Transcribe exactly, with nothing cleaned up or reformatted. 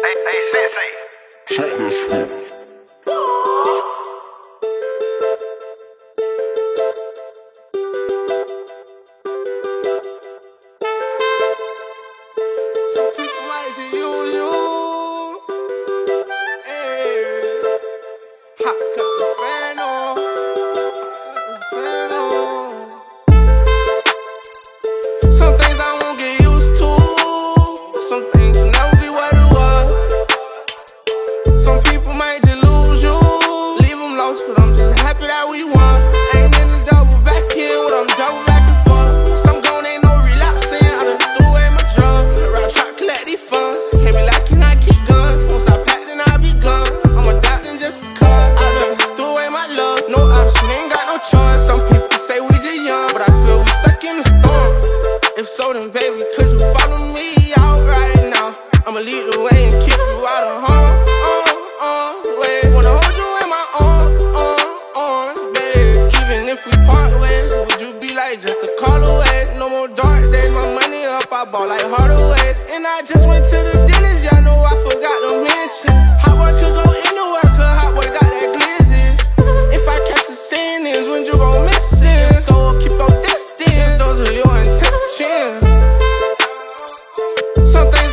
Hey, hey, Sensei. Check this shit. Some people might just use you. Hey. Hot cut the fan on. Hot cut the fan on. Some things I won't get used to. Some things will never be what it was. Some people might just lose you. Leave them lost, but I'm just happy that we won. Ain't in the double back here, what I'm double back and forth. Some gone ain't no relapsing. I done threw away my drugs. Rap try to collect these funds. Can't be like, can I keep guns? Once I pack, then I be gone. I'm a doctor just because I done threw away my love. No option, ain't got no choice. Some people say we just young, but I feel we stuck in the storm. If so, then baby, could you follow me out right now? I'ma lead the way and kick you out of harm. Uh, uh, way. Wanna hold you in my arm, arm, arm, babe. Even if we part ways, would you be like just a call away? No more dark days, my money up, I ball like Hardaway. And I just went to the dentist, y'all know I forgot to mention. Hot boy could go anywhere, cause hot boy got that glizzy. If I catch a sentence, when you gon' miss it? So keep your distance, those are your intentions. Some things